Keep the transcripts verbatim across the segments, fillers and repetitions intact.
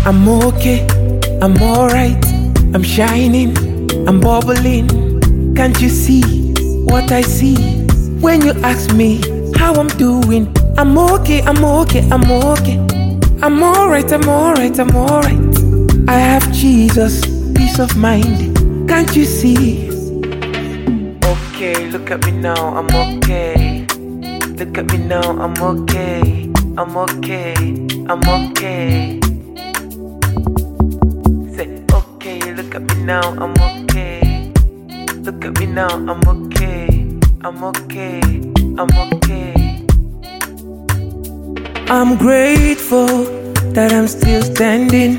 I'm okay, I'm alright, I'm shining, I'm bubbling. Can't you see what I see? When you ask me how I'm doing, I'm okay, I'm okay, I'm okay. I'm alright, I'm alright, I'm alright. I have Jesus, peace of mind. Can't you see? Okay, look at me now, I'm okay. Look at me now, I'm okay. I'm okay, I'm okay. Say, okay, look at me now, I'm okay. Look at me now, I'm okay. I'm okay, I'm okay. I'm grateful that I'm still standing.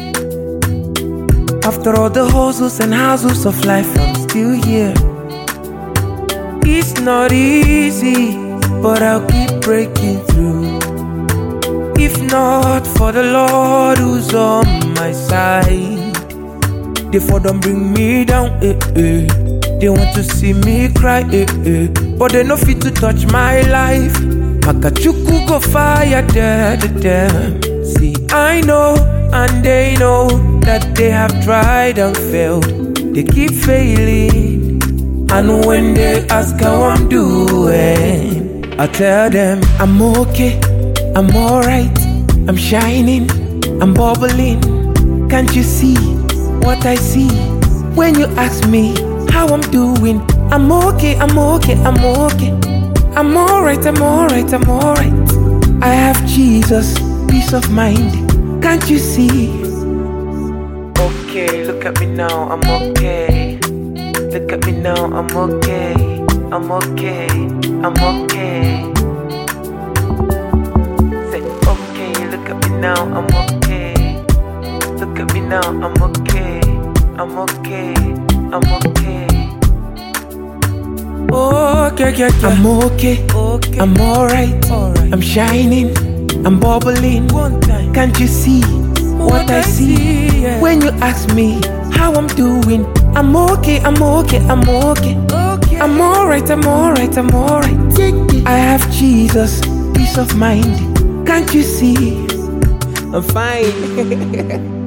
After all the hustles and hassles of life, I'm still here. It's not easy, but I'll keep breaking through. If not for the Lord who's on my side, they for don't bring me down, eh, eh. They want to see me cry, eh, eh. But they no fit to touch my life. Makachuku go fire dead them. See, I know and they know that they have tried and failed. They keep failing, and when they ask how I'm doing, I tell them I'm okay, I'm alright, I'm shining, I'm bubbling. Can't you see what I see? When you ask me how I'm doing, I'm okay, I'm okay, I'm okay. I'm alright, I'm alright, I'm alright. I have Jesus, peace of mind. Can't you see? Okay, look at me now, I'm okay. Look at me now, I'm okay. I'm okay, I'm okay. Say, okay, look at me now, I'm okay. Look at me now, I'm okay. I'm okay, I'm okay. Okay, okay, okay. I'm okay, okay. I'm alright, alright. I'm shining, I'm bubbling. Can't you see what I see? Yeah. When you ask me how I'm doing, I'm okay, I'm okay, I'm okay. okay. I'm alright, I'm alright, I'm alright. I have Jesus, peace of mind. Can't you see? I'm fine.